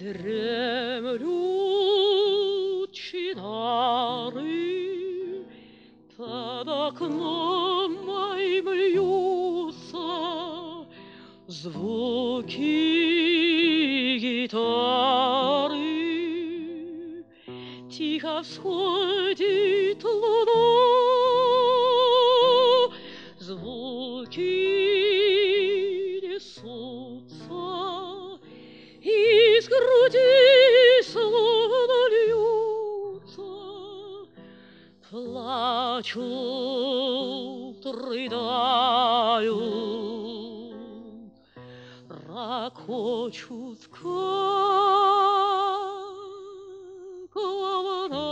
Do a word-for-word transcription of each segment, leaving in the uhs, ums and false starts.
Дремлют чинары, под окном моим льются звуки гитары. Тихо всходит луна, звуки несутся из груди, словно льются, плачут, рыдают, ракочут, как волна.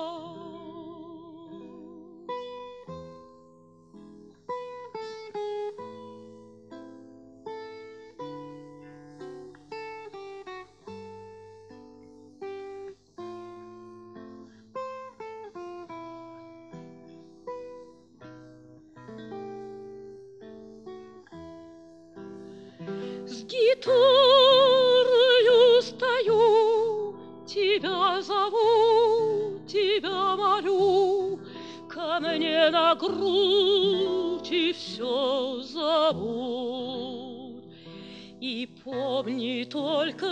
С гитарою стою, тебя зову, тебя молю, ко мне на грудь и все зовут. И помни только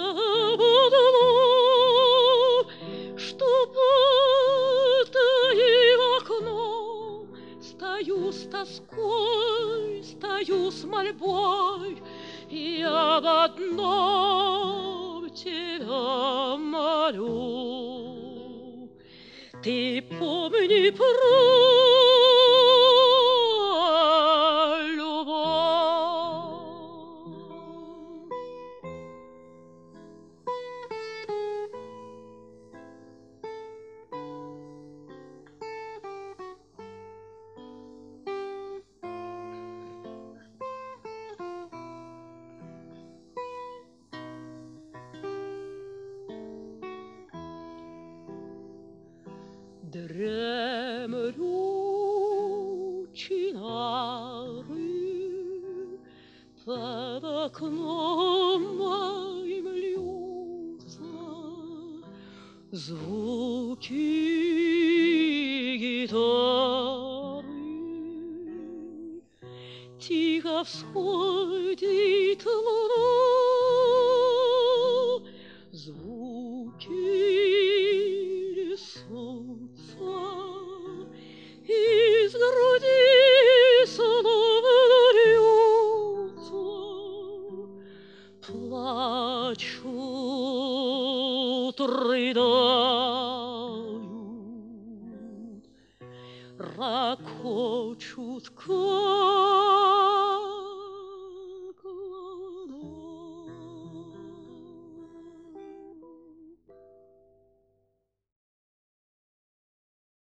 одно, что под твоим окном стою с тоской, стою с мольбой, и об одном тебя молю. Ты помни про любовь. Дремлют чинары, под окном моим льются звуки гитары. Тихо всходит луна, звуки несутся из груди, словно льются, плачут, рыдают, ракочут,